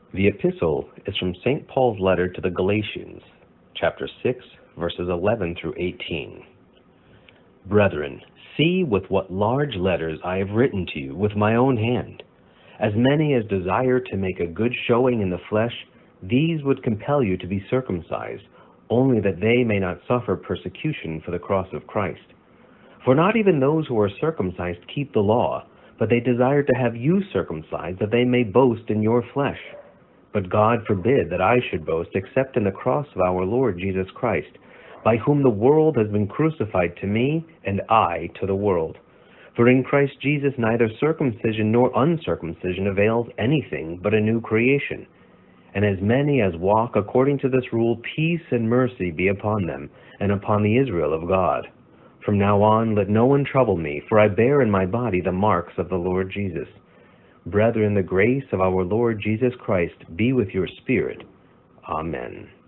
The epistle is from St. Paul's letter to the Galatians, chapter 6, verses 11 through 18. Brethren, see with what large letters I have written to you with my own hand. As many as desire to make a good showing in the flesh, these would compel you to be circumcised, only that they may not suffer persecution for the cross of Christ. For not even those who are circumcised keep the law, but they desire to have you circumcised, that they may boast in your flesh. But God forbid that I should boast except in the cross of our Lord Jesus Christ, by whom the world has been crucified to me, and I to the world. For in Christ Jesus neither circumcision nor uncircumcision avails anything but a new creation. And as many as walk according to this rule, peace and mercy be upon them, and upon the Israel of God. From now on let no one trouble me, for I bear in my body the marks of the Lord Jesus. Brethren, the grace of our Lord Jesus Christ be with your spirit. Amen.